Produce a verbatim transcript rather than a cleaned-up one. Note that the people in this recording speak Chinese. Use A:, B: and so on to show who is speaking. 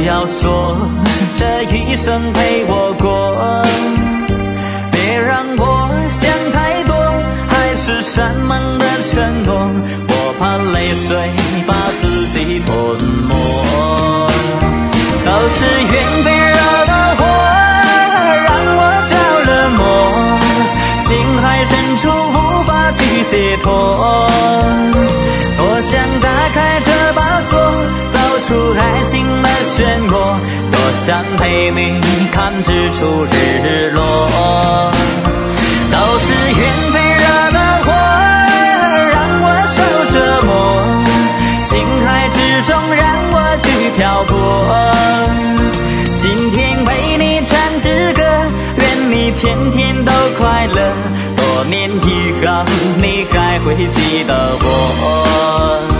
A: 要说这一生陪我过，别让我想太多，海誓山盟的承诺，我怕泪水把自己吞没。都是缘分惹的祸，让我着了魔，情海深处无法去解脱。多想打开这把锁，走出爱情的漩涡，多想陪你看日出日落。都是缘分惹的祸，让我受折磨，情海之中让我去漂泊。今天为你唱支歌，愿你天天都快乐，多年以后你还会记得我。